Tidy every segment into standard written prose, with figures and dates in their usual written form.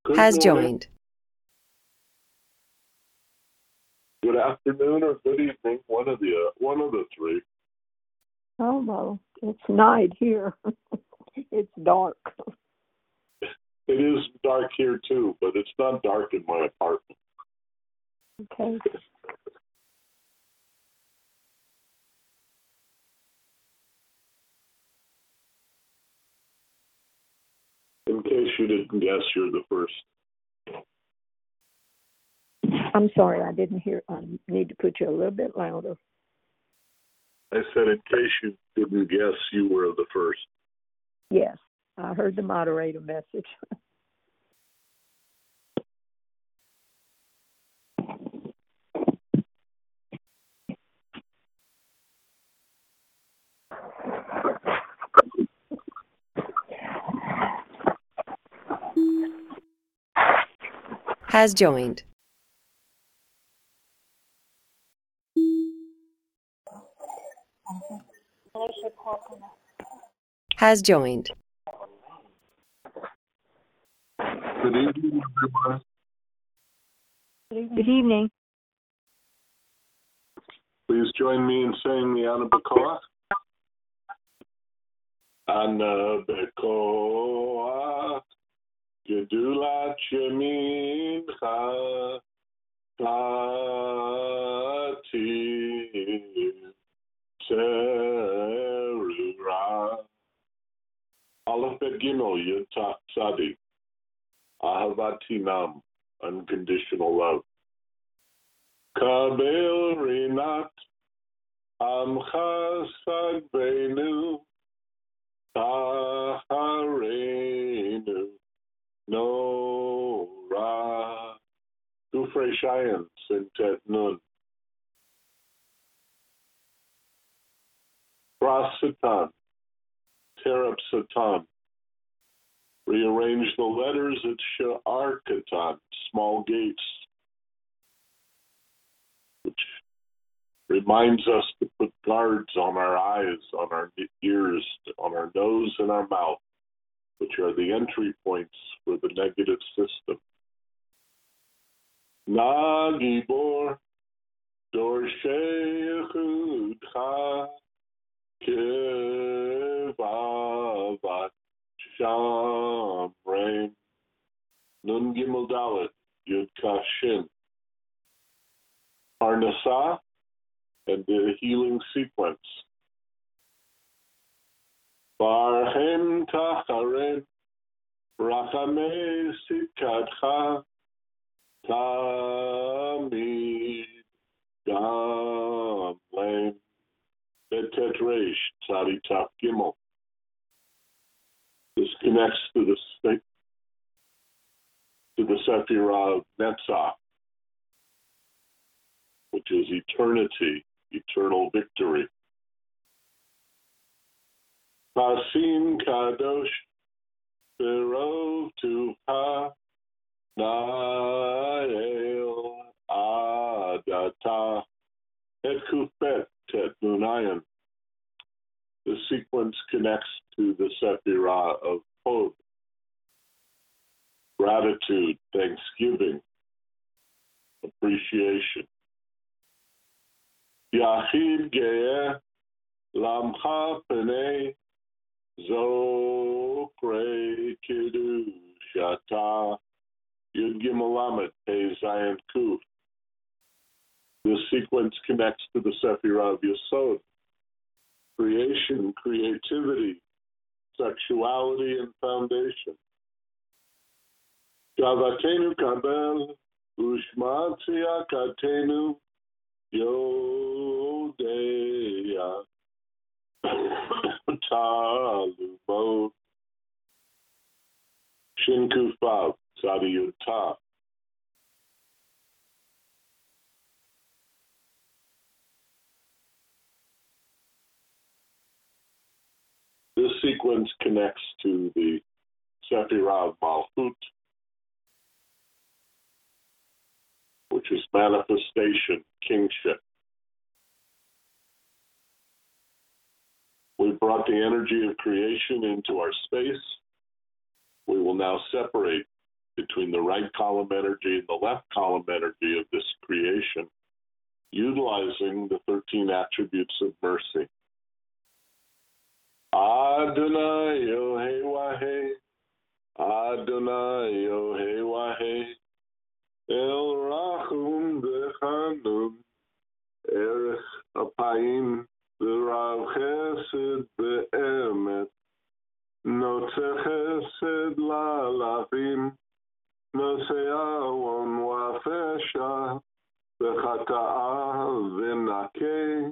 Good Has morning, joined. good afternoon, or good evening. One of the three. Oh, well, it's night here. It's dark. It is dark here too, but it's not dark in my apartment. Okay. In case you didn't guess, you're the first. I'm sorry, I didn't hear. I need to put you a little bit louder. I said, in case you didn't guess, you were the first. Yes, I heard the moderator message. Has joined. Has joined. Good evening, everyone. Good evening. Please join me in saying the Ana Bekoach. Ana Bekoach, Gedulat Yemincha, Tativ Terura. Aleph Bet Gimel Yud Taf Tzadi. Ahavat Tinam, unconditional love. Kabel Rinat Amcha Sagbeinu Taharenu Nora Gufrei Shayan Sintet Nun Cross Satan Terep Satan. Rearrange the letters at Sha'ar Katan, small gates, which reminds us to put guards on our eyes, on our ears, on our nose and our mouth, which are the entry points for the negative system. Nagibor Dorshei Chudcha Kevavat Shamrein Nun Gimel Dalet Yud Kashin Parnasah and the healing sequence. Barhem Tacharen Rachame Sikadcha Tamid Gamlein Betet Reish Tzadi Taf Gimel. This connects to the Sephirah of Netzach, which is eternity, eternal victory. Pasim Kadosh Berov Tuha Nael Adata Et Kufet Tet Nunayan. The sequence connects to the Sephirah of Hod, gratitude, thanksgiving, appreciation. Yachid Ge'eh Lamcha Penei Zokre Kiddushata Yud Gimel Lamed Pei Zayin Kuf. This sequence connects to the Sephirah of Yesod, creation, creativity, sexuality, and foundation. Gavatenu Kabel Ushma Tziyakatenu Yodeya Talubot Shinkufav Tzadiyutah. This sequence connects to the Sephirah of Malchut, which is manifestation, kingship. We brought the energy of creation into our space. We will now separate between the right column energy and the left column energy of this creation, utilizing the 13 attributes of mercy. Adonai Yohei Wahei, Adonai Yohei Wahei, El Rachum V'Chanun, Erech Apayim, V'Rav Chesed V'Emet, Notzeh Chesed La'alafim, Nosei Awon Wa'Fesha, V'Chata'a V'Nakeh.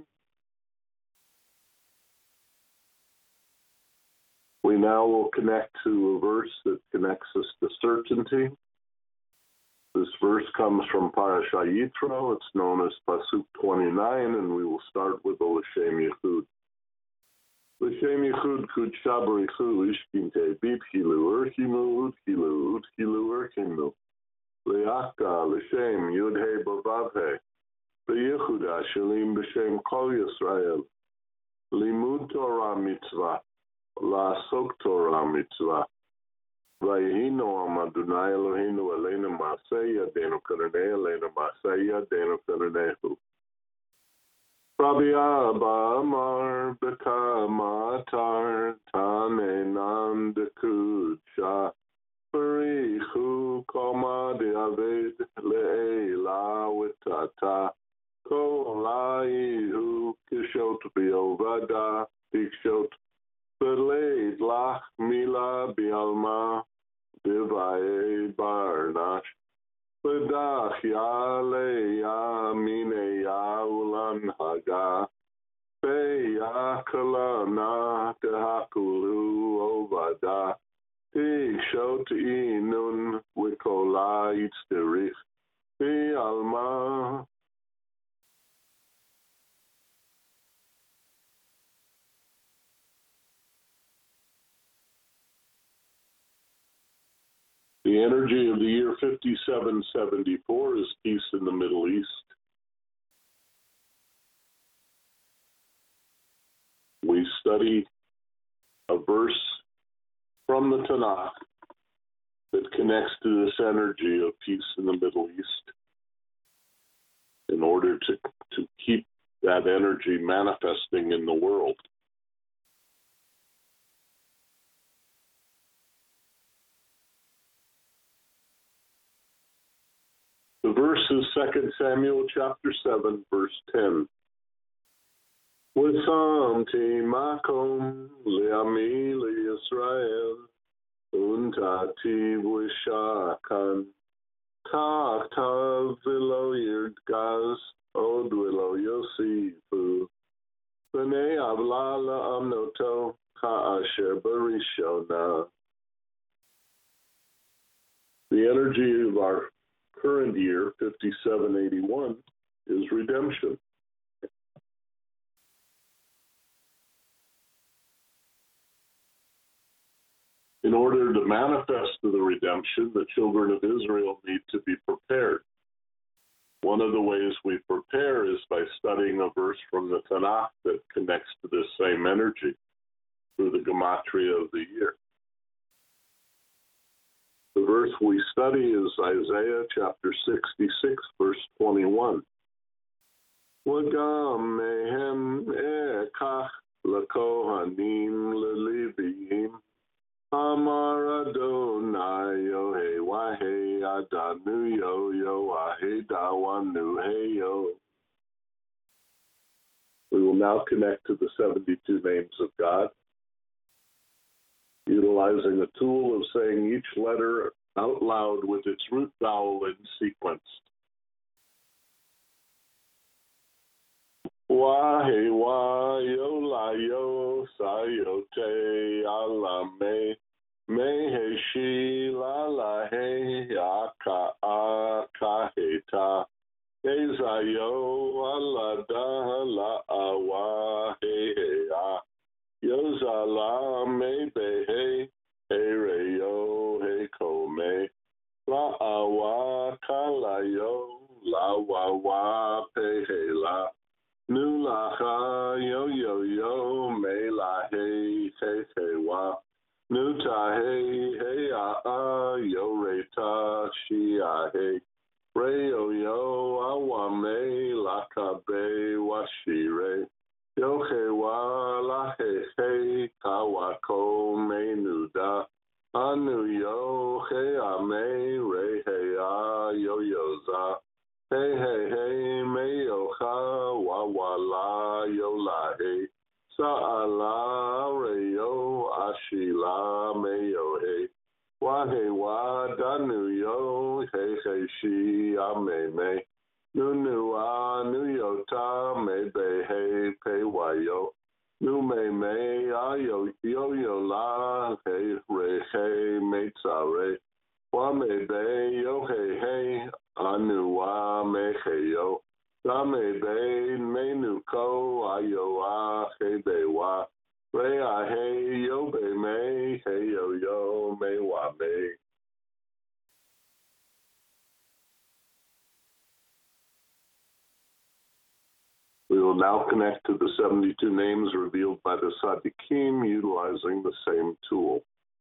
We now will connect to a verse that connects us to certainty. This verse comes from Parashat Yitro. It's known as Pasuk 29, and we will start with the L'Shem Yichud. L'Shem Yichud Kudsha B'Richu Ishkinte B'Tchilu Urchimu Utchilu Utchilu Urchimu Le'aka L'Shem Yud-Hei B'Vav-Hei B'Yichuda Shalim B'Shem Kol Yisrael Limud Torah Mitzvah La'asok Torah Mitzvah Vayihinu Am Adonai Eloheinu Aleinu Ma'aseh Yadeinu Karanei Aleinu Ma'aseh Yadeinu Karanehu Rabbi Abba Amar B'Kama Atar Tanenan Dekudsha B'Richu Koma De'aved Le'ela V'Tata Kol La'ihu Kishot B'Yovada Tikshot B'Leid Lach Mila B'Alma B'Vaye Barnash B'Dach Yaleya Mineya Ulan Haga Beya Kalana Tehakulu Ovada Tikshot Inun Wikola Yitzderich B'Alma. The energy of the year 5774 is peace in the Middle East. We study a verse from the Tanakh that connects to this energy of peace in the Middle East in order to keep that energy manifesting in the world. The verse is 2 Samuel chapter 7, verse 10. V'samti makom le'ami le'Yisrael untati v'shakan ta'atav v'lo yirgaz od v'lo yosifu v'nei avla la'amnoto ka'asher barishona. The energy of our current year, 5781, is redemption. In order to manifest the redemption, the children of Israel need to be prepared. One of the ways we prepare is by studying a verse from the Tanakh that connects to this same energy through the gematria of the year. The verse we study is Isaiah chapter 66, verse 21. V'gam mehem ekach l'kohanim l'leviim amar Adonai Yohei Wahei Adanu Yo Yo Wahei Dawanu Hey Yo. We will now connect to the 72 names of God, utilizing a tool of saying each letter out loud with its root vowel in sequence. Wahe wa yo la yo sayote alame mehe shi la la he aka aka heta ezayo alada la awa he he a Yozala me behe hereyo he kome la awa kalayo la wawa pehe la nulacha yo yo yo me la he he wa Nuta hey hey yo re ta shi hey re yo awame lakabe washire yo he wa la he kawako me nuda anu yo he ame re he yo za hey me yo ha wa la yo la hey Sa'ala reyo ashila meyo he wahe wa danu yo he shi ame nunu nu yo ta me be he pe wayo nu me yo la he re he me tsare wa me be yo he anu wa me he yo Dame be menu ko ayo he be wa re he yo be me he yo me wa me. We will now connect to the 72 names revealed by the Sadiqim utilizing the same tool.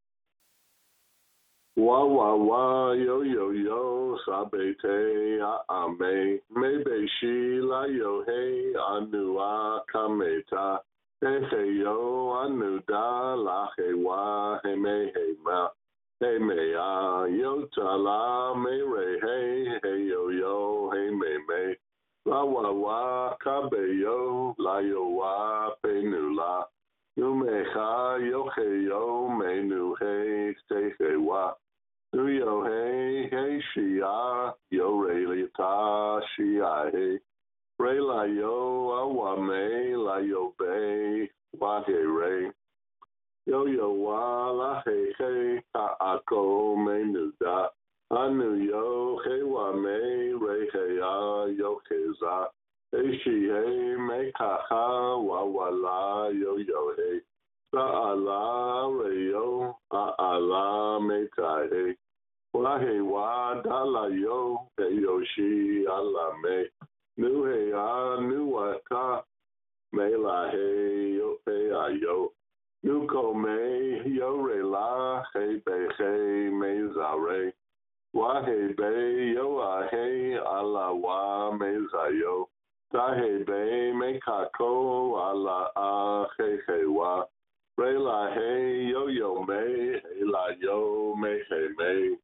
Wa yo sabe te ame me be shi la yo he anu kameta he yo anu da la he wa he me ma he me yo ta la me re he yo he me la ka be yo la yo wa pe nu la nu me ha yo he yo me nu he he wa Nu yo hey shia yo re ta shia hey re la yo awa me la yo be wa he re yo wa la hey ka ako me nu da anu yo he wa me re he yo he za hey shi hey me ka ha wa la yo hey sa ala re yo ala me ka hey Wahe wa dala yo he yoshi ala me nu he nu wa ka me la he yo pe yo nu ko me yo re la he be me za re wahe be yo he ala wa me za yo ta he be me ka ko ala he wa re la he yo me he la yo me he me.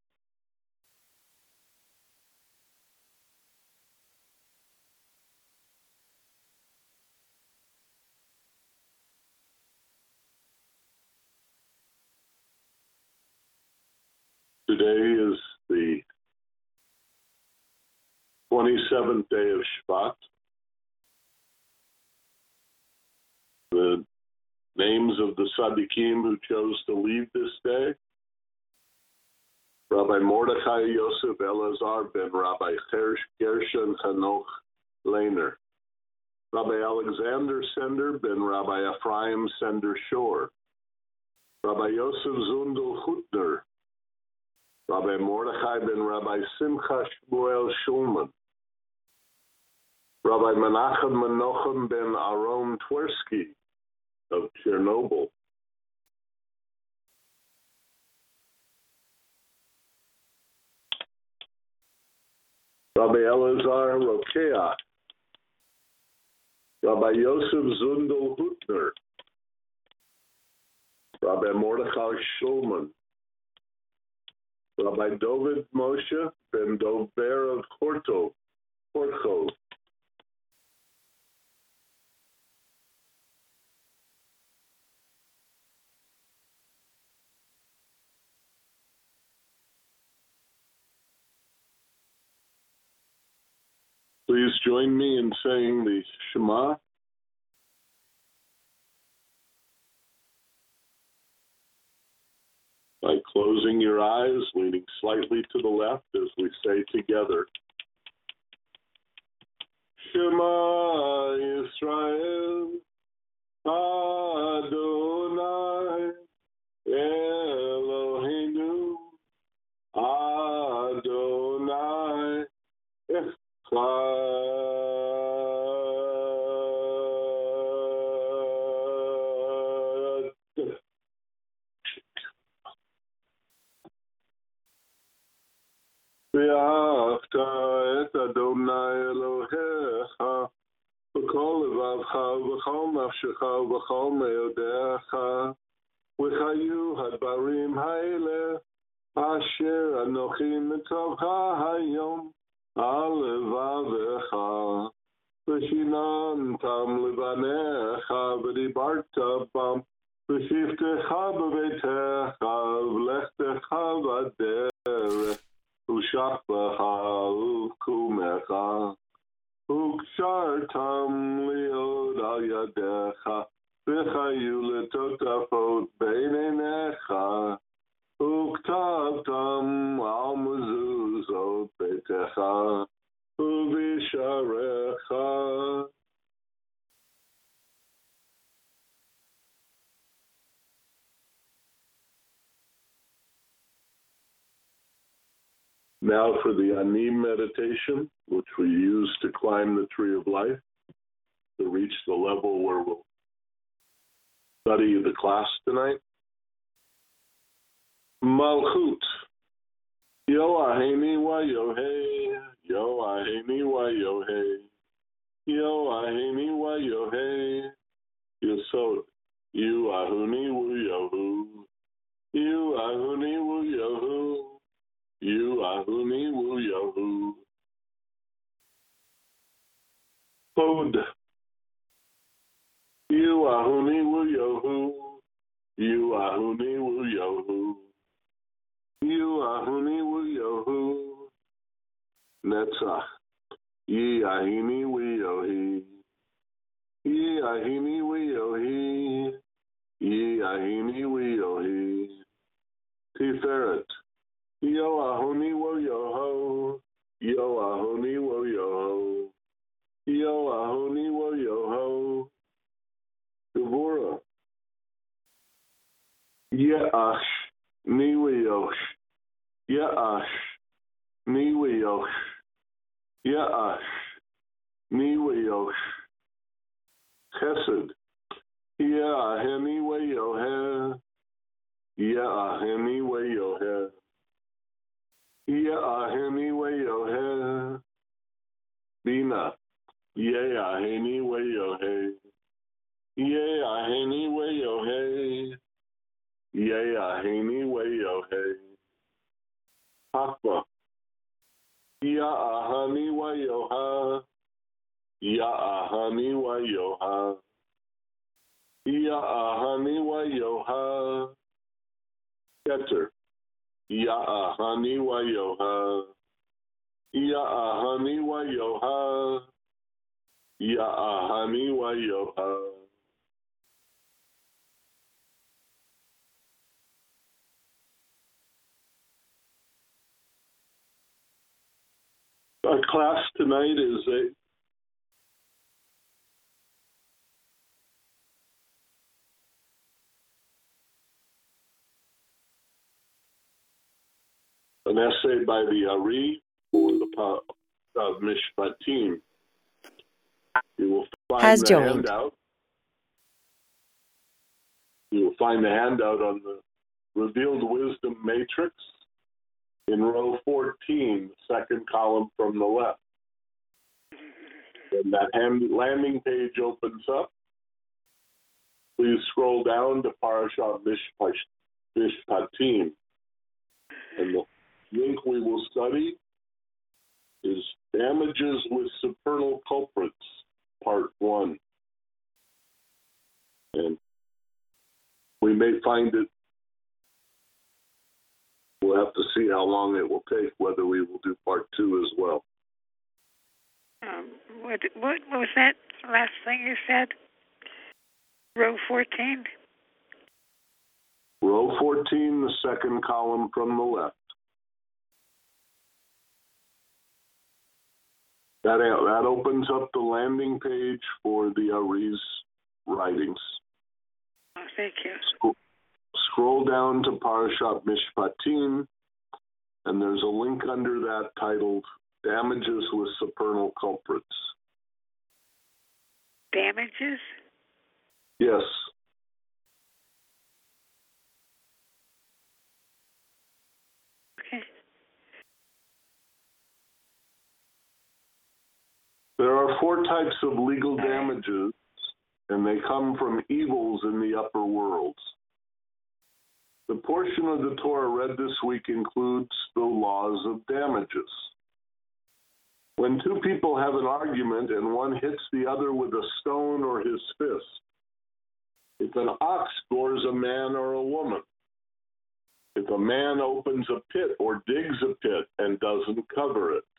Today is the 27th day of Shvat. The names of the Sadiqim who chose to leave this day: Rabbi Mordechai Yosef Elazar ben Rabbi Gershon Hanoch Lehner, Rabbi Alexander Sender ben Rabbi Ephraim Sender Shor, Rabbi Yosef Zundel Hutner, Rabbi Mordechai ben Rabbi Simcha Shmuel Shulman, Rabbi Menachem Menochem ben Aaron Twersky of Chernobyl, Rabbi Elazar Rokeach, Rabbi Yosef Zundel Hutner, Rabbi Mordechai Shulman, Rabbi David Moshe ben Dober of Horto, Please join me in saying the Shema. By closing your eyes, leaning slightly to the left as we say together, Shema Yisrael, Adonai, Eloheinu, Adonai, Echad. את אדוני אלוהיך בכל לבבך ובכל נפשך ובכל מאודיך, וחיו הדברים האלה אשר אנוכי מצווך היום על לבבך, ושיננתם לבניך ודיברת בם בשבתך בביתך ולכתך בדרך ושכבך ובקומך, וקשרתם להיות על ידיך וחיו לטוטפות בין עיניך, וכתבתם על מזוזות ביתך ובשעריך. Now for the Ani meditation, which we use to climb the tree of life, to reach the level where we'll study the class tonight. Malchut. Yo aheni wa yohei, yo aheni wa yohei, yo aheni wa yohei, yesod, you ahuni wu yohu, you ahuni wu yohu, you ahuni wu yohu. Hod. You ahuni wu yohu, you ahuni wu yohu. You ahuni wu yohu. Netzach. Ye ahini wu yohi. Ye ahini wu yohi. Ye ahini wu yohi. Tiferet. Yo ahuni wu yoho. Yo ahuni wu yoho. Yo ahuni wu yoho. Devorah. Ye'ash. Niwiyosh. Ye'ash. Niwiyosh. Ye'ash. Niwiyosh. Chesed. Ye'aheni weyoher. Ye'aheni weyoher. Ye'aheni weyoher. Bina. Ye'aheni weyoher. Ye'aheni weyoher. Ye'aheni weyoher. Hakba. Ya'ahani weyoha. Ya'ahani weyoha. Ya'ahani weyoha. Keter. Ya'ahani weyoha. Ya'ahani weyoha. Ya'ahani weyoha. Our class tonight is an essay by the Ari for the Mishpatim. You will find Has the joined. handout. You will find the handout on the Revealed Wisdom Matrix in row 14, the second column from the left. When that landing page opens up, please scroll down to Parashat Mishpatim. And the link we will study is Damages with Supernal Culprits, Part 1. And we may find it, we'll have to see how long it will take, whether we will do Part 2 as well. What was that last thing you said? Row 14? Row 14, the second column from the left. That opens up the landing page for the Ari's writings. Oh, thank you. Scroll down to Parashat Mishpatim, and there's a link under that titled Damages with Supernal Culprits. Damages? Yes. Okay. There are 4 types of legal damages, and they come from evils in the upper worlds. The portion of the Torah read this week includes the laws of damages. When 2 people have an argument and one hits the other with a stone or his fist, if an ox gores a man or a woman, if a man opens a pit or digs a pit and doesn't cover it,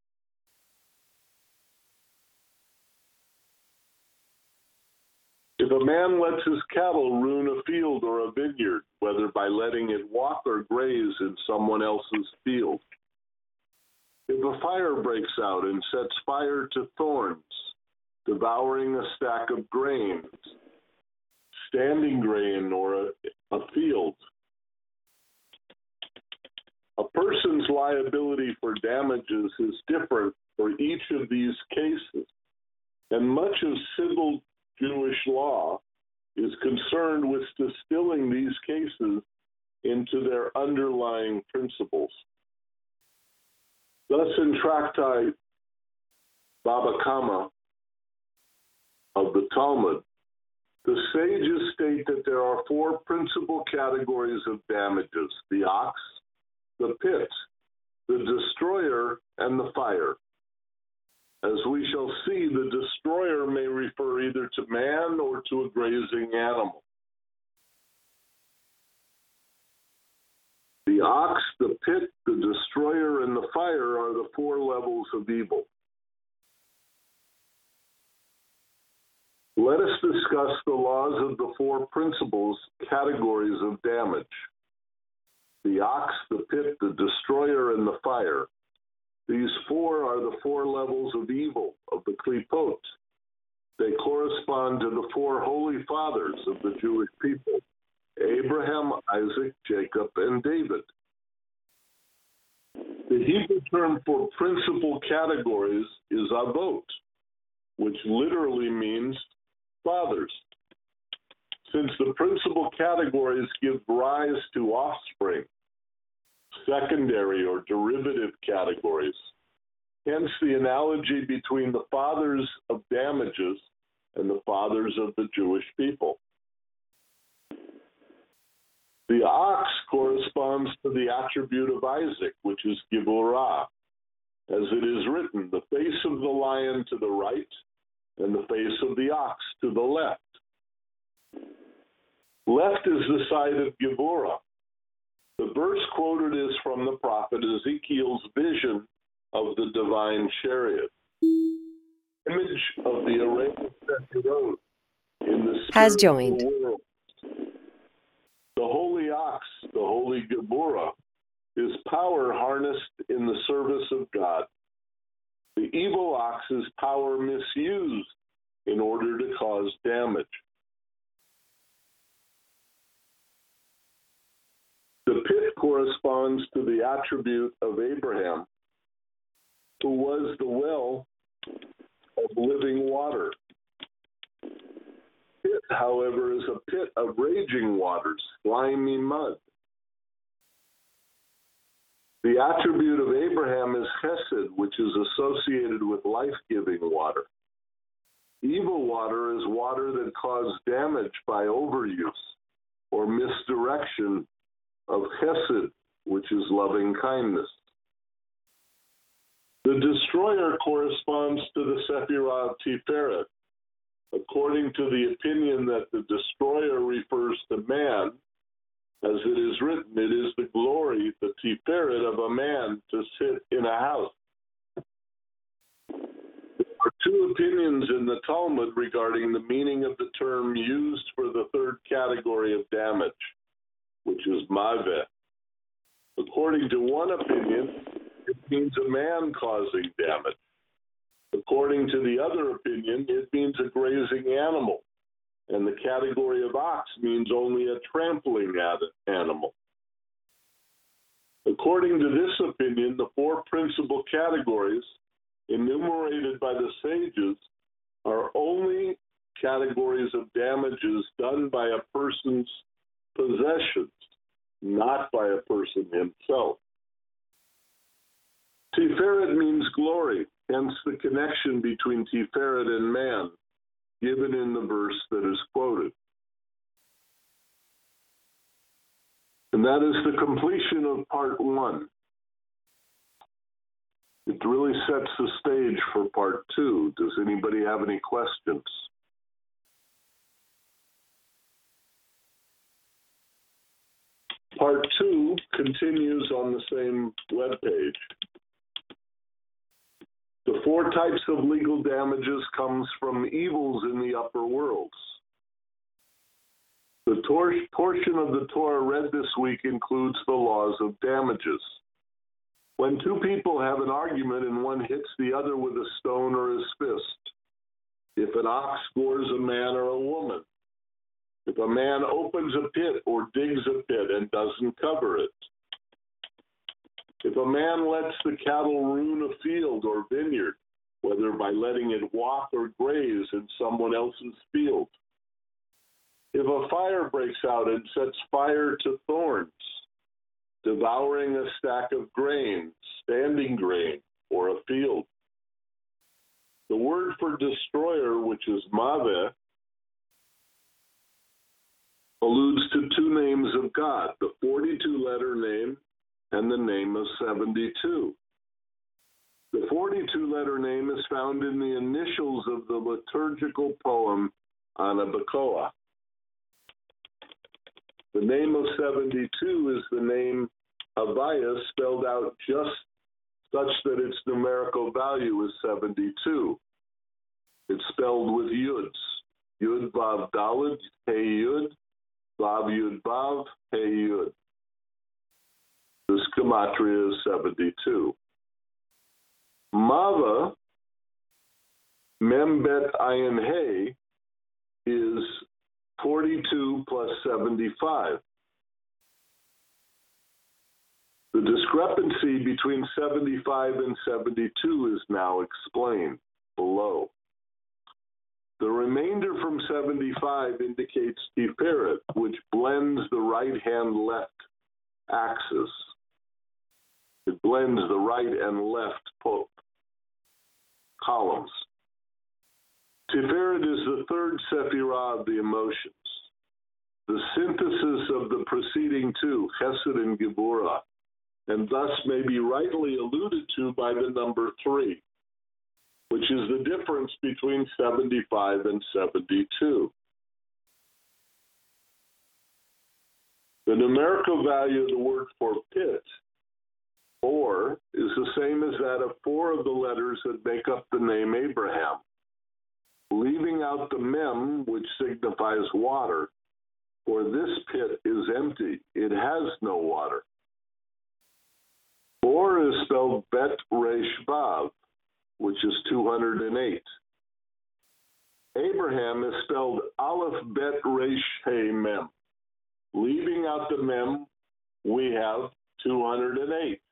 if a man lets his cattle ruin a field or a vineyard, whether by letting it walk or graze in someone else's field, if a fire breaks out and sets fire to thorns, devouring a stack of grain, standing grain, or a field, a person's liability for damages is different for each of these cases, and much of civil Jewish law is concerned with distilling these cases into their underlying principles. Thus, in Tractate Baba Kama of the Talmud, the sages state that there are 4 principal categories of damages: the ox, the pit, the destroyer, and the fire. As we shall see, the destroyer may refer either to man or to a grazing animal. The ox, the pit, the destroyer, and the fire are the 4 levels of evil. Let us discuss the laws of the 4 principles, categories of damage: the ox, the pit, the destroyer, and the fire. These 4 are the 4 levels of evil of the Klipot. They correspond to the 4 holy fathers of the Jewish people: Abraham, Isaac, Jacob, and David. The Hebrew term for principal categories is avot, which literally means fathers. Since the principal categories give rise to offspring, secondary or derivative categories, hence the analogy between the fathers of damages and the fathers of the Jewish people. The ox corresponds to the attribute of Isaac, which is Givorah. As it is written, the face of the lion to the right and the face of the ox to the left. Left is the side of Givorah. The verse quoted is from the prophet Ezekiel's vision of the divine chariot. Image of the Arabian Sefirot in the Has spiritual joined. world. The holy ox, the holy Geburah, is power harnessed in the service of God. The evil ox is power misused in order to cause damage. The pit corresponds to the attribute of Abraham, who was the well of living water. Pit, however, is a pit of raging waters, slimy mud. The attribute of Abraham is chesed, which is associated with life-giving water. Evil water is water that caused damage by overuse or misdirection of chesed, which is loving kindness. The destroyer corresponds to the Sephirah of Tiferet. According to the opinion that the destroyer refers to man, as it is written, it is the glory, the Tiferet of a man to sit in a house. There are 2 opinions in the Talmud regarding the meaning of the term used for the 3rd category of damage, which is maveh. According to one opinion, it means a man causing damage. According to the other opinion, it means a grazing animal, and the category of ox means only a trampling animal. According to this opinion, the 4 principal categories enumerated by the sages are only categories of damages done by a person's possessions, not by a person himself. Tiferet means glory, hence the connection between Tiferet and man, given in the verse that is quoted. And that is the completion of part 1. It really sets the stage for part 2. Does anybody have any questions? Part 2 continues on the same webpage. The 4 types of legal damages comes from evils in the upper worlds. The portion of the Torah read this week includes the laws of damages. When 2 people have an argument and one hits the other with a stone or his fist, if an ox gores a man or a woman, if a man opens a pit or digs a pit and doesn't cover it, if a man lets the cattle ruin a field or vineyard, whether by letting it walk or graze in someone else's field, if a fire breaks out and sets fire to thorns, devouring a stack of grain, standing grain, or a field. The word for destroyer, which is maveh, alludes to 2 names of God, the 42-letter name and the name of 72. The 42-letter name is found in the initials of the liturgical poem Anabacoa. The name of 72 is the name Havaya, spelled out just such that its numerical value is 72. It's spelled with yuds. Yud Vav Daled, Hey Yud, Vav Yud Vav, Hey Yud. This gematria is 72. Mava, Mem Bet Ayin Hey, is 42 plus 75. The discrepancy between 75 and 72 is now explained below. The remainder from 75 indicates Tiferet, which blends the right-hand-left axis. It blends the right and left columns. Tiferet is the 3rd sephirah of the emotions, the synthesis of the preceding 2, Chesed and Geburah, and thus may be rightly alluded to by the number 3, which is the difference between 75 and 72. The numerical value of the word for pit, 4, is the same as that of 4 of the letters that make up the name Abraham. Leaving out the mem, which signifies water, for this pit is empty. It has no water. 4 is spelled Bet Resh Vav, which is 208. Abraham is spelled Aleph Bet Resh Hey Mem. Leaving out the mem, we have 208.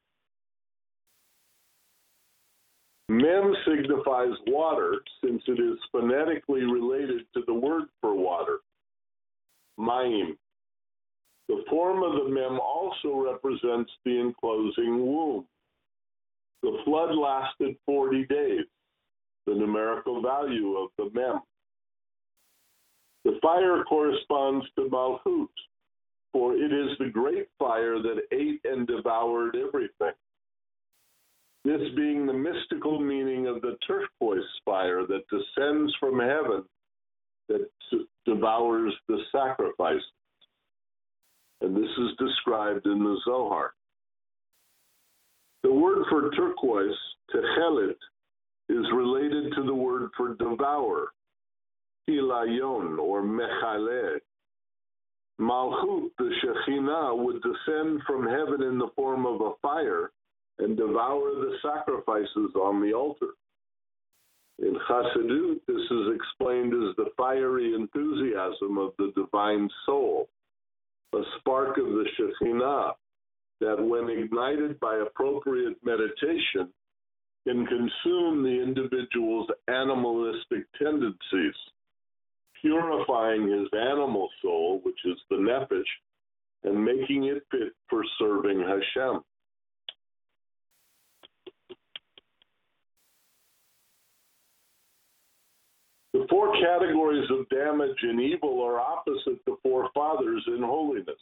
Mem signifies water, since it is phonetically related to the word for water, Mayim. The form of the mem also represents the enclosing womb. The flood lasted 40 days, the numerical value of the mem. The fire corresponds to Malchut, for it is the great fire that ate and devoured everything. This being the mystical meaning of the turquoise fire that descends from heaven that devours the sacrifices. And this is described in the Zohar. The word for turquoise, techelet, is related to the word for devour, hilayon, or mechaleh. Malchut, the Shekhinah, would descend from heaven in the form of a fire and devour the sacrifices on the altar. In Chassidut, this is explained as the fiery enthusiasm of the divine soul, a spark of the Shekhinah that, when ignited by appropriate meditation, can consume the individual's animalistic tendencies, purifying his animal soul, which is the nefesh, and making it fit for serving Hashem. four categories of damage and evil are opposite the forefathers in holiness.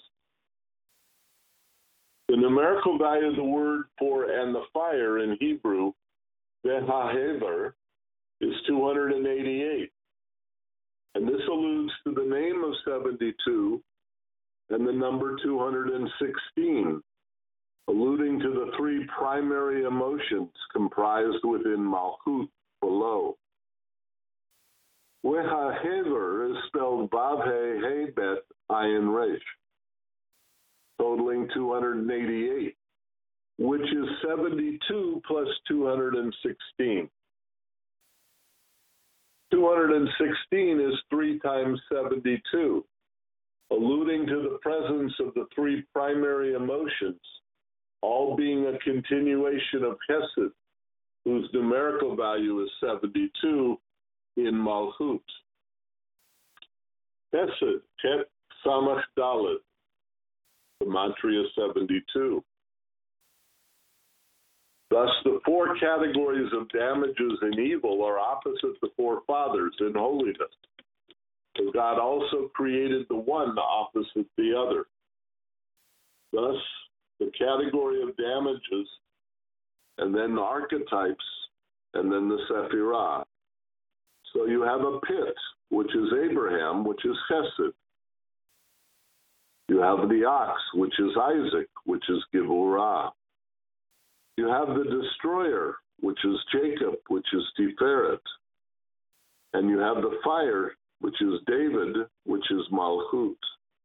The numerical value of the word for and the fire in Hebrew, Vehahever, is 288. And this alludes to the name of 72 and the number 216, alluding to the three primary emotions comprised within Malchut below. Vehahever is spelled Vav-He-He-Bet Ayin Resh, totaling 288, which is 72 plus 216. 216 is 3 times 72, alluding to the presence of the three primary emotions, all being a continuation of Hesed, whose numerical value is 72 in Malchut. Hesed, Tet Samach Dalet, Gematria 72. Thus, the four categories of damages and evil are opposite the forefathers in holiness. So God also created the one opposite the other. Thus, the category of damages, and then the archetypes, and then the Sephirah. So you have a pit, which is Abraham, which is Chesed. You have the ox, which is Isaac, which is Gevurah. You have the destroyer, which is Jacob, which is Tiferet. And you have the fire, which is David, which is Malchut.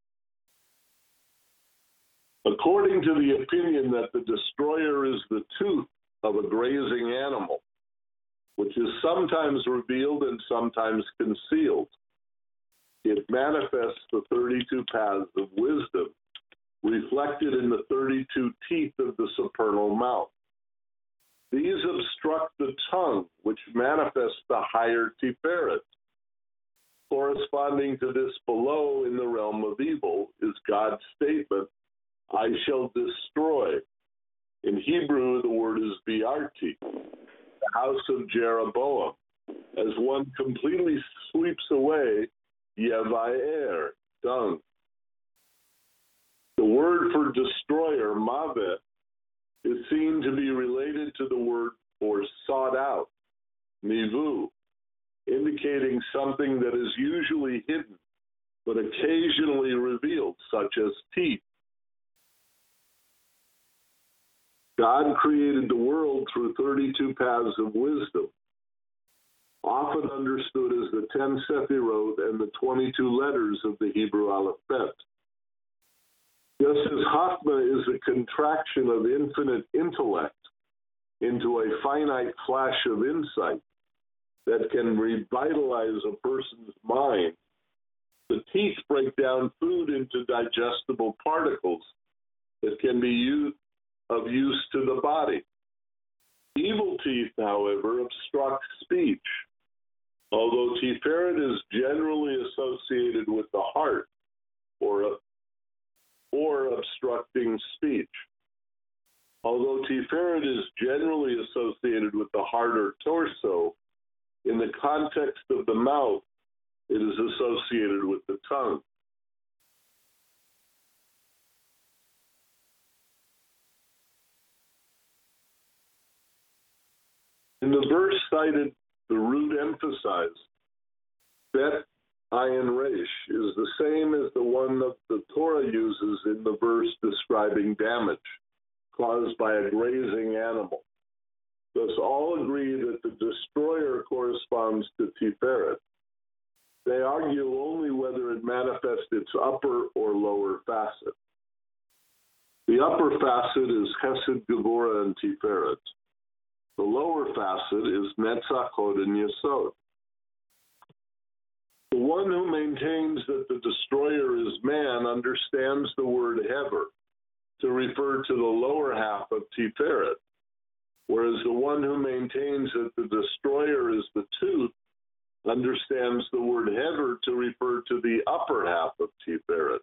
According to the opinion that the destroyer is the tooth of a grazing animal, which is sometimes revealed and sometimes concealed, it manifests the 32 paths of wisdom, reflected in the 32 teeth of the supernal mouth. These obstruct the tongue, which manifests the higher Tiferet. Corresponding to this below in the realm of evil is God's statement, I shall destroy. In Hebrew, the word is biarti, the house of Jeroboam, as one completely sweeps away yevaer, dung. The word for destroyer, mavet, is seen to be related to the word for sought out, nivu, indicating something that is usually hidden, but occasionally revealed, such as teeth. God created the world through 32 paths of wisdom, often understood as the 10 Sephirot and the 22 letters of the Hebrew alphabet. Just as Chachma is a contraction of infinite intellect into a finite flash of insight that can revitalize a person's mind, the teeth break down food into digestible particles that can be of use to the body. Evil teeth, however, obstruct speech. Although Tiferet is generally associated with the heart or obstructing speech. Although Tiferet is generally associated with the heart or torso, in the context of the mouth, it is associated with the tongue. In the verse cited, the root emphasized, Bet Ayin Resh, is the same as the one that the Torah uses in the verse describing damage caused by a grazing animal. Thus, all agree that the destroyer corresponds to Tiferet. They argue only whether it manifests its upper or lower facet. The upper facet is Chesed, Gevurah, and Tiferet. The lower facet is Netzach, Hod, and Yesod. The one who maintains that the destroyer is man understands the word Hever to refer to the lower half of Tiferet, whereas the one who maintains that the destroyer is the tooth understands the word Hever to refer to the upper half of Tiferet.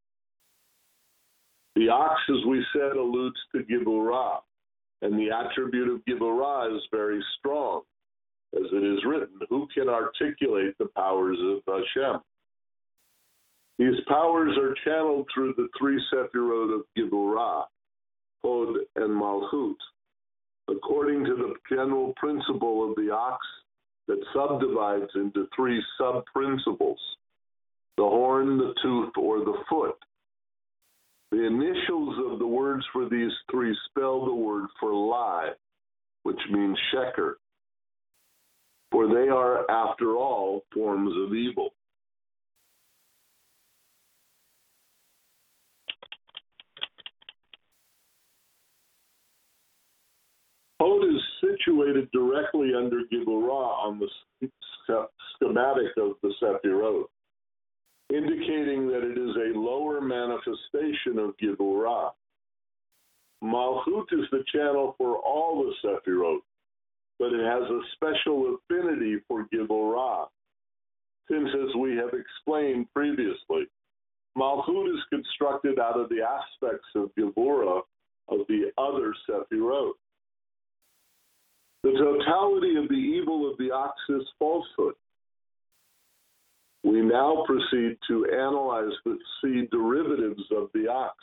The ox, as we said, alludes to Gevurah, and the attribute of Gevurah is very strong, as it it is written, who can articulate the powers of Hashem? These powers are channeled through the three Sephirot of Giburah, Hod, and Malchut, according to the general principle of the ox that subdivides into three sub-principles, the horn, the tooth, or the foot. The initials of the words for these three spell the word for lie, which means sheker, for they are, after all, forms of evil. Hod is situated directly under Giburah on the schematic of the Sephirot, indicating that it is a lower manifestation of Giburah. Malchut is the channel for all the Sephirot, but it has a special affinity for Giburah, since, as we have explained previously, Malchut is constructed out of the aspects of Giburah of the other Sephirot. The totality of the evil of the ox is falsehood. We now proceed to analyze the derivatives of the ox.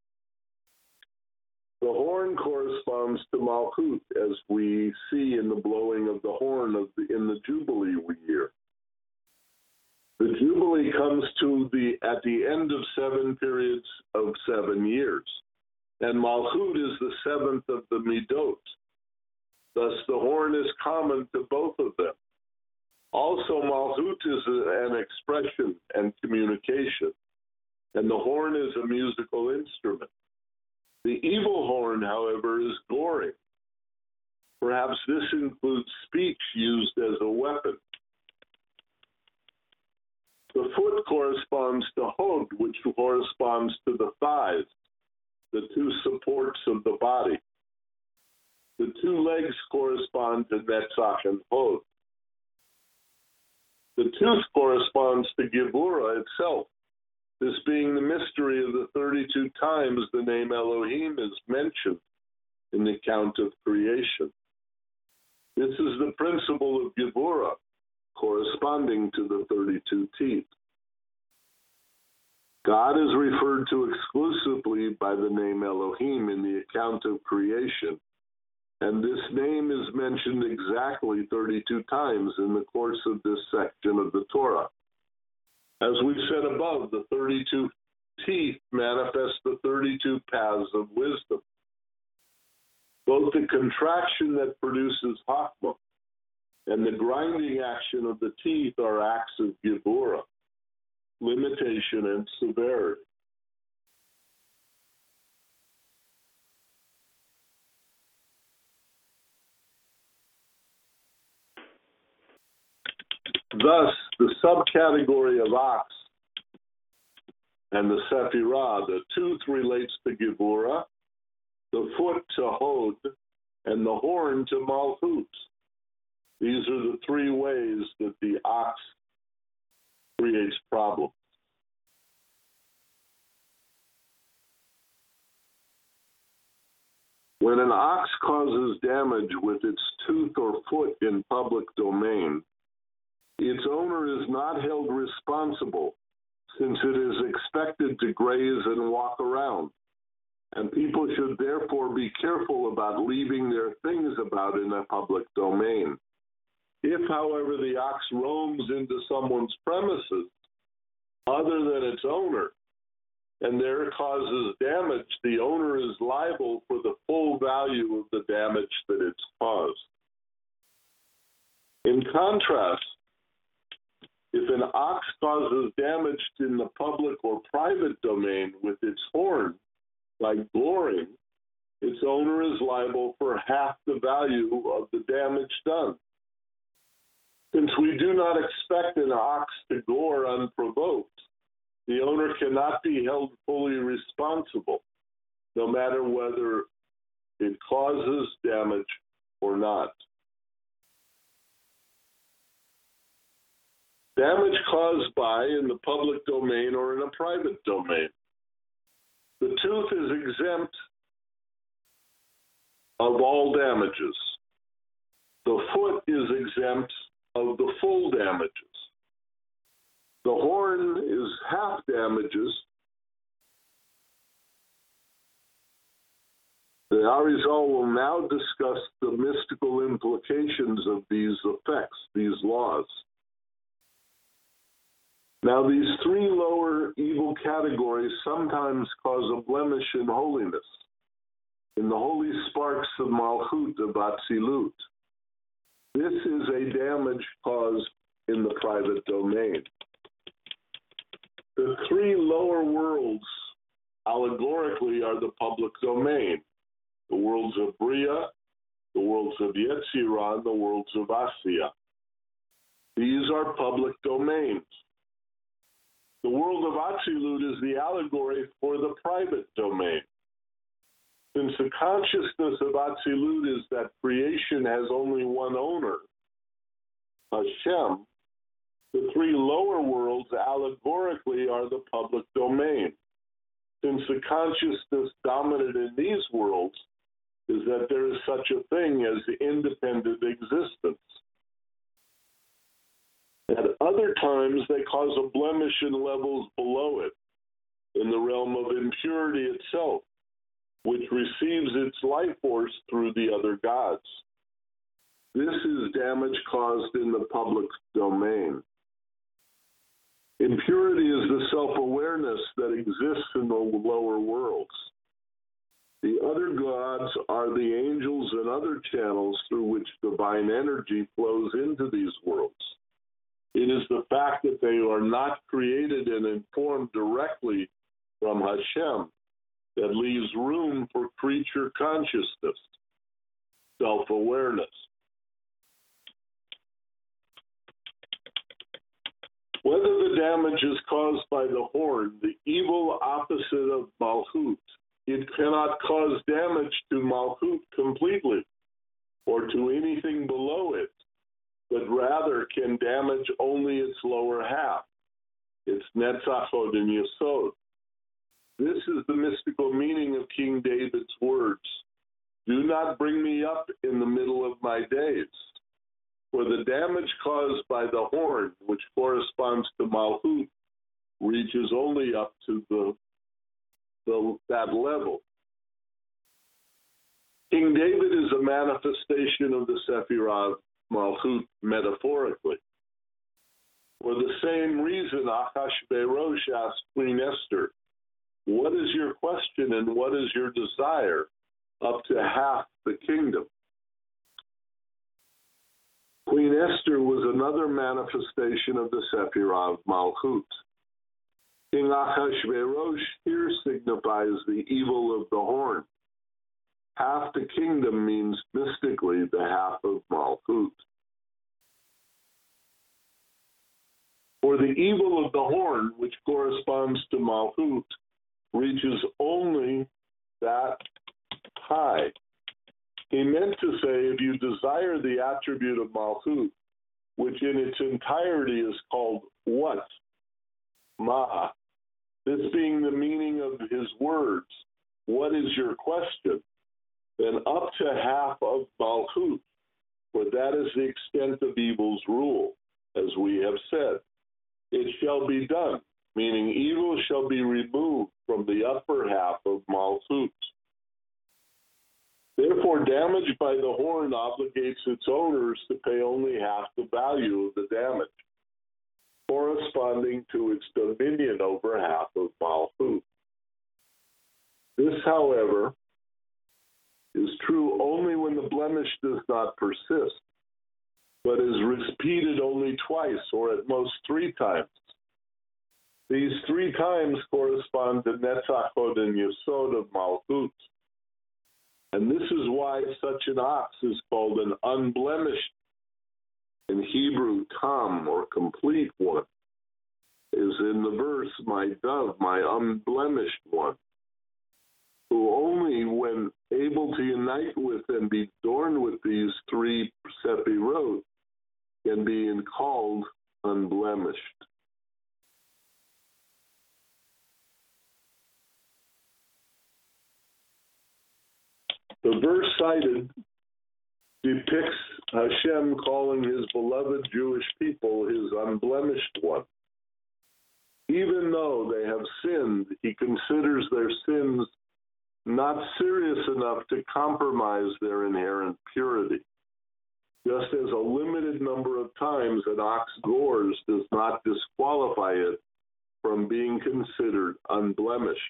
The horn corresponds to Malchut, as we see in the blowing of the horn in the Jubilee year. The Jubilee comes at the end of 7 periods of 7 years, and Malchut is the 7th of the Midot. Thus, the horn is common to both of them. Also, Malchut is an expression and communication, and the horn is a musical instrument. The evil horn, however, is glory. Perhaps this includes speech used as a weapon. The foot corresponds to Hod, which corresponds to the thighs, the two supports of the body. The two legs correspond to Netzach and Hod. The tooth corresponds to Giburah itself, this being the mystery of the 32 times the name Elohim is mentioned in the account of creation. This is the principle of Giburah, corresponding to the 32 teeth. God is referred to exclusively by the name Elohim in the account of creation, and this name is mentioned exactly 32 times in the course of this section of the Torah. As we said above, the 32 teeth manifest the 32 paths of wisdom. Both the contraction that produces Chachma and the grinding action of the teeth are acts of Giburah, limitation and severity. Thus, the subcategory of ox and the Sephirah, the tooth relates to Giburah, the foot to Hod, and the horn to Malchut. These are the three ways that the ox creates problems. When an ox causes damage with its tooth or foot in public domain, its owner is not held responsible, since it is expected to graze and walk around, and people should therefore be careful about leaving their things about in a public domain. If, however, the ox roams into someone's premises other than its owner, and there causes damage, the owner is liable for the full value of the damage that it's caused. In contrast, if an ox causes damage in the public or private domain with its horn, like goring, its owner is liable for half the value of the damage done. Since we do not expect an ox to gore unprovoked, the owner cannot be held fully responsible, no matter whether it causes damage or not. Damage caused by in the public domain or in a private domain. The tooth is exempt of all damages. The foot is exempt of the full damages. The horn is half damages. The Arizal will now discuss the mystical implications of these effects, these laws. Now, these three lower evil categories sometimes cause a blemish in holiness, in the holy sparks of Malchut, of Atzilut. This is a damage caused in the private domain. The three lower worlds, allegorically, are the public domain. The worlds of Bria, the worlds of Yetzirah, and the worlds of Asiya. These are public domains. The world of Atzilut is the allegory for the private domain. Since the consciousness of Atzilut is that creation has only one owner, Hashem, the three lower worlds allegorically are the public domain. Since the consciousness dominant in these worlds is that there is such a thing as independent existence. At other times, they cause a blemish in levels below it, in the realm of impurity itself, which receives its life force through the other gods. This is damage caused in the public domain. Impurity is the self-awareness that exists in the lower worlds. The other gods are the angels and other channels through which divine energy flows into these worlds. It is the fact that they are not created and informed directly from Hashem that leaves room for creature consciousness, self-awareness. Whether the damage is caused by the horn, the evil opposite of Malchut, it cannot cause damage to Malchut completely or to anything below it, but rather can damage only its lower half, its Netzachot and Yesod. This is the mystical meaning of King David's words, "Do not bring me up in the middle of my days." For the damage caused by the horn, which corresponds to Malchut, reaches only up to that level. King David is a manifestation of the Sephirah of Malchut metaphorically. For the same reason, Achashverosh asked Queen Esther, "What is your question and what is your desire up to half the kingdom?" Queen Esther was another manifestation of the Sephirah of Malchut. King Achashverosh here signifies the evil of the horn. Half the kingdom means mystically the half of Malchut. For the evil of the horn, which corresponds to Malchut, reaches only that high. He meant to say, if you desire the attribute of Malchut, which in its entirety is called what? Ma. This being the meaning of his words, what is your question? Then up to half of Malchut, for that is the extent of evil's rule, as we have said. It shall be done, meaning evil shall be removed from the upper half of Malchut. Therefore, damage by the horn obligates its owners to pay only half the value of the damage, corresponding to its dominion over half of Malchut. This, however, is true only when the blemish does not persist, but is repeated only twice or at most 3 times. These 3 times correspond to Netzachot and Yesod of Malchut. And this is why such an ox is called an unblemished, in Hebrew, tam, or complete one, is in the verse, my dove, my unblemished one, who only when able to unite with and be adorned with these 3 Sephirot can be called unblemished. The verse cited depicts Hashem calling his beloved Jewish people his unblemished one. Even though they have sinned, he considers their sins not serious enough to compromise their inherent purity. Just as a limited number of times an ox gores does not disqualify it from being considered unblemished.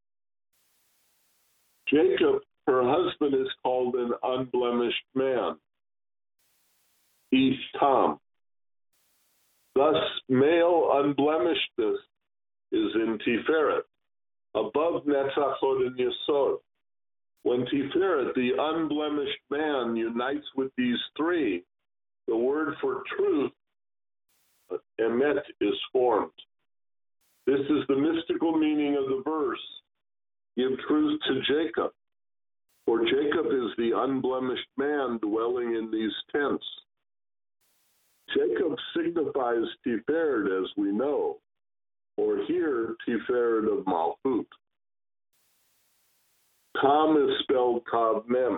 Jacob, her husband, is called an unblemished man, Ish Tam. Thus, male unblemishedness is in Tiferet, above Netzach Hod and Yesod. When Tiferet, the unblemished man, unites with these three, the word for truth, emet, is formed. This is the mystical meaning of the verse, give truth to Jacob. For Jacob is the unblemished man dwelling in these tents. Jacob signifies Tiferet, as we know, or here Tiferet of Malchut. Tam is spelled Tav Mem.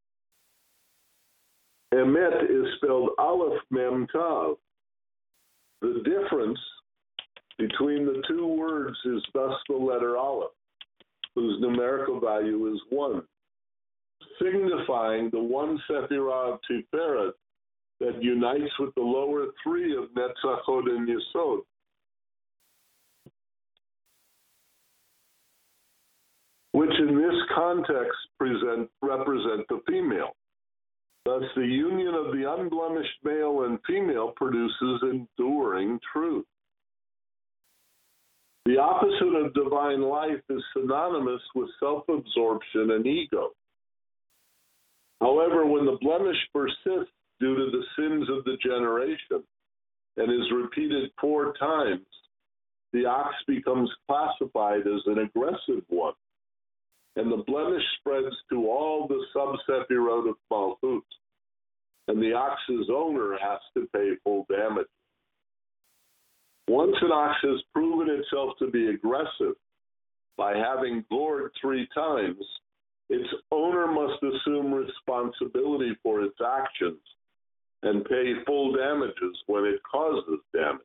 Emet is spelled Aleph Mem Tav. The difference between the two words is thus the letter Aleph, whose numerical value is 1, signifying the one Sephirah of Tiferet that unites with the lower three of Netzach Hod and Yesod. Which in this context represent the female. Thus, the union of the unblemished male and female produces enduring truth. The opposite of divine life is synonymous with self-absorption and ego. However, when the blemish persists due to the sins of the generation and is repeated 4 times, the ox becomes classified as an aggressive one, and the blemish spreads to all the sub-Sephirot of Malchut, and the ox's owner has to pay full damage. Once an ox has proven itself to be aggressive by having gored 3 times, its owner must assume responsibility for its actions and pay full damages when it causes damage.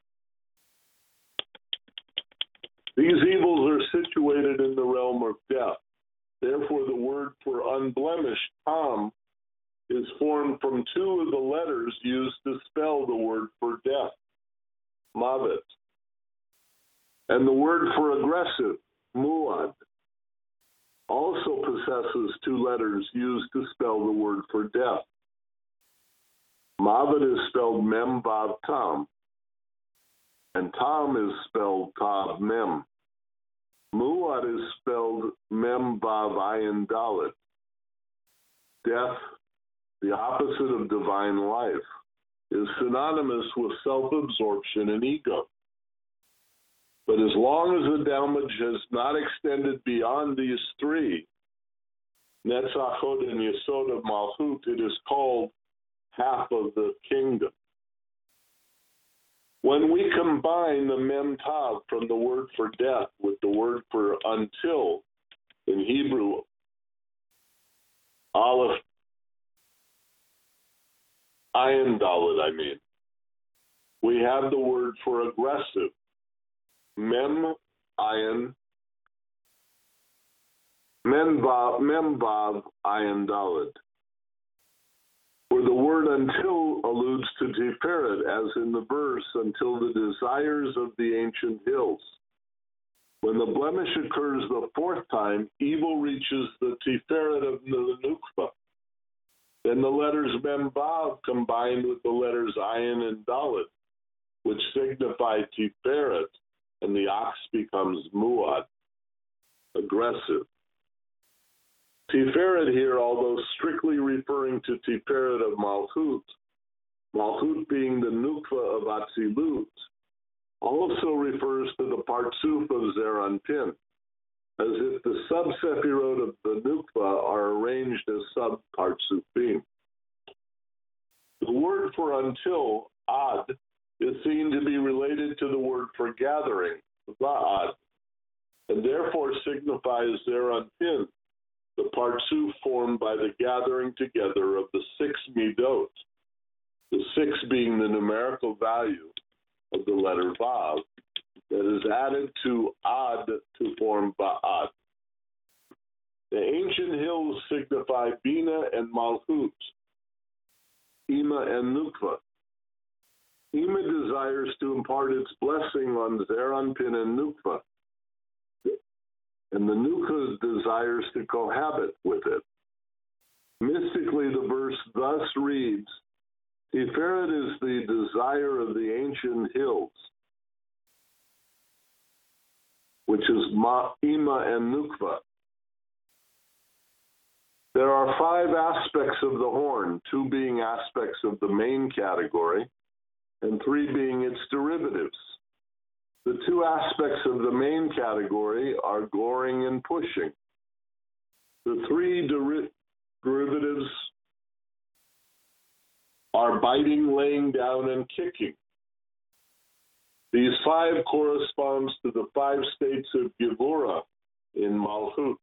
These evils are situated in the realm of death. Therefore, the word for unblemished, Tam, is formed from 2 of the letters used to spell the word for death, Mavet. And the word for aggressive, Muad, also possesses 2 letters used to spell the word for death. Mavet is spelled Mem Vav Tam, and Tam is spelled Tav Mem. Muad is spelled Mem Vav Ayin Dalet. Death, the opposite of divine life, is synonymous with self-absorption and ego. But as long as the damage has not extended beyond these 3, Netzach Hod and Yesod of Malchut, it is called half of the kingdom. When we combine the Mem Tav from the word for death with the word for until, in Hebrew, Aleph Ayin Dalet, we have the word for aggressive, Mem Ayin, Mem Vav Ayin Dalet. Where the word until alludes to Tiferet, as in the verse, until the desires of the ancient hills. When the blemish occurs the 4th time, evil reaches the Tiferet of the Nukva. Then the letters Mem Vav combined with the letters Ayin and Dalet, which signify Tiferet, and the ox becomes Muad, aggressive. Tiferet here, although strictly referring to Tiferet of Malchut, Malchut being the Nukva of Atzilut, also refers to the Partsuf of Zer Anpin, as if the sub-Sephirot of the Nukva are arranged as sub-Partsufim. The word for until, Ad, is seen to be related to the word for gathering, Va'ad, and therefore signifies Zer Anpin, the Partsu formed by the gathering together of the 6 midot, the 6 being the numerical value of the letter Vav, that is added to Ad to form Ba'ad. The ancient hills signify Bina and Malchut, Ima and Nukva. Ima desires to impart its blessing on Zeranpin and Nukva, and the Nukva desires to cohabit with it. Mystically, the verse thus reads, Tiferet is the desire of the ancient hills, which is Ima and Nukva. There are 5 aspects of the horn, 2 being aspects of the main category, and 3 being its derivatives. The 2 aspects of the main category are goring and pushing. The 3 derivatives are biting, laying down, and kicking. These 5 corresponds to the 5 states of Gevurah in Malchut.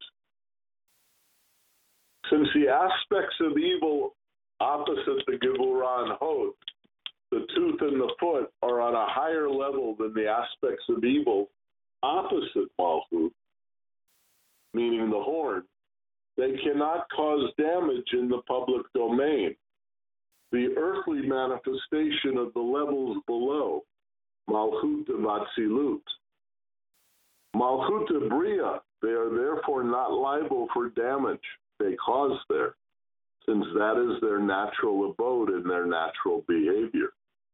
Since the aspects of evil opposite the Gevurah and Hod, the tooth and the foot, are on a higher level than the aspects of evil opposite Malchut, meaning the horn, they cannot cause damage in the public domain. The earthly manifestation of the levels below, Malchut of Atzilut. Malchut of Bria, they are therefore not liable for damage they cause there, since that is their natural abode and their natural behavior.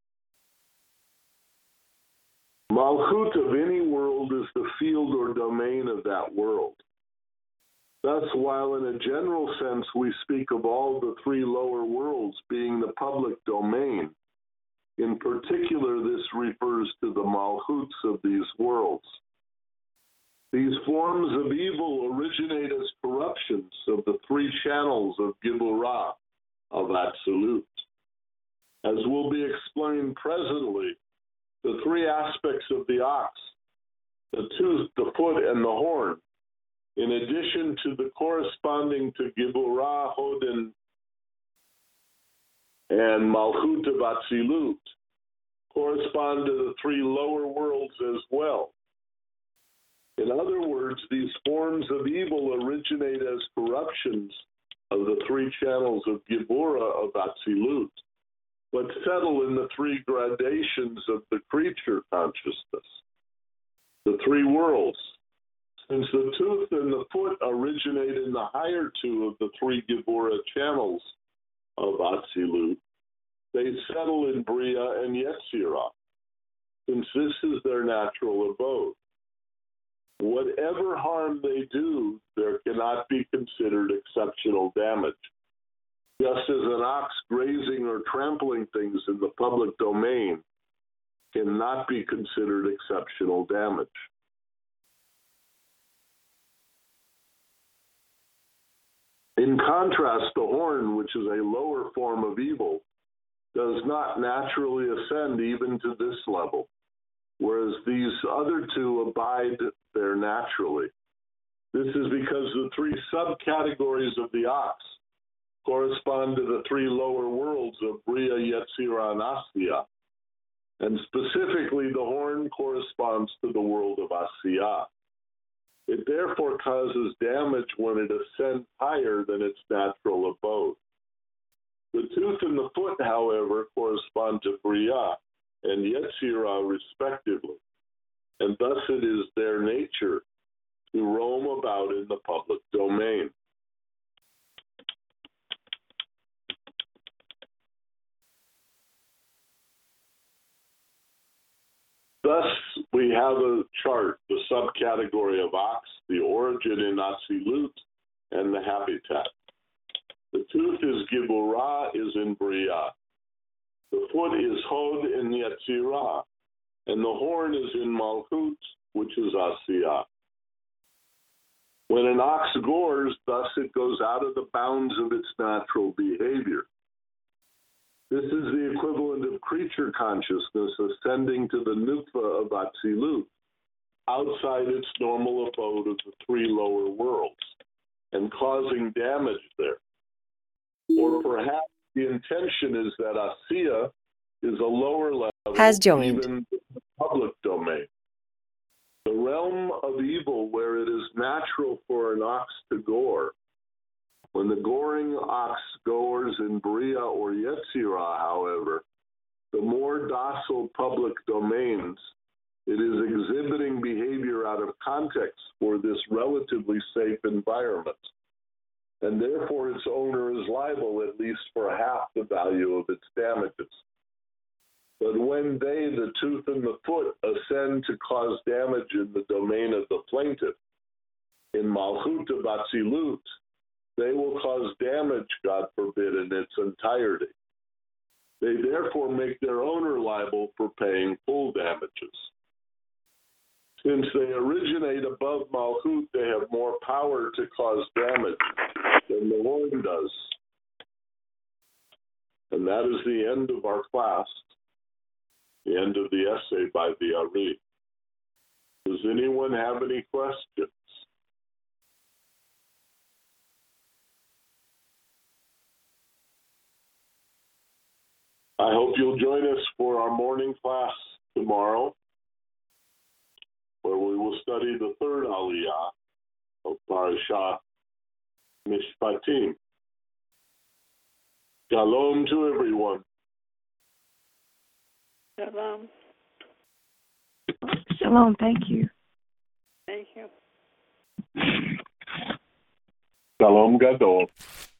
Malchut of any world is the field or domain of that world. Thus, while in a general sense we speak of all the 3 lower worlds being the public domain, in particular this refers to the Malchuts of these worlds. These forms of evil originate as corruptions of the 3 channels of Gevurah, of Atzilut. As will be explained presently, the 3 aspects of the ox, the tooth, the foot, and the horn, in addition to the corresponding to Gevurah, Hod, and Malchut of Atzilut, correspond to the 3 lower worlds as well. In other words, these forms of evil originate as corruptions of the 3 channels of Gevurah of Atzilut, but settle in the 3 gradations of the creature consciousness, the 3 worlds. Since the tooth and the foot originate in the higher 2 of the 3 Gevurah channels of Atzilut, they settle in Bria and Yetzirah, since this is their natural abode. Whatever harm they do, there cannot be considered exceptional damage. Just as an ox grazing or trampling things in the public domain cannot be considered exceptional damage. In contrast, the horn, which is a lower form of evil, does not naturally ascend even to this level, whereas these other 2 abide there naturally. This is because the 3 subcategories of the ox correspond to the 3 lower worlds of Bria, Yetzirah, and Asiyah, and specifically the horn corresponds to the world of Asiyah. It therefore causes damage when it ascends higher than its natural abode. The tooth and the foot, however, correspond to Bria and Yetzirah respectively, and thus it is their nature to roam about in the public domain. Thus, we have a chart, the subcategory of ox, the origin in Atzilut, and the habitat. The tooth is Gevurah, is in Bria. The foot is Hod in Yetzirah, and the horn is in Malchut, which is Asiyah. When an ox gores, thus it goes out of the bounds of its natural behavior. This is the equivalent of creature consciousness ascending to the Nukva of Atzilut, outside its normal abode of the 3 lower worlds. and causing damage there. Or perhaps the intention is that Asiya is a lower level, Has joined. even the public domain. The realm of evil where it is natural for an ox to gore. When the goring ox gores in Bria or Yetzirah, however, the more docile public domains, it is exhibiting behavior out of context for this relatively safe environment. And therefore its owner is liable at least for half the value of its damages. But when they, the tooth and the foot, ascend to cause damage in the domain of the plaintiff, in Malchut Batzilut, they will cause damage, God forbid, in its entirety. They therefore make their owner liable for paying full damages. Since they originate above Malchut, they have more power to cause damage than the Lord does. And that is the end of our class, the end of the essay by the Ari. Does anyone have any questions? I hope you'll join us for our morning class tomorrow, where we will study the third Aliyah of Parashat Mishpatim. Shalom to everyone. Shalom. Shalom. Thank you. Thank you. Shalom Gadol.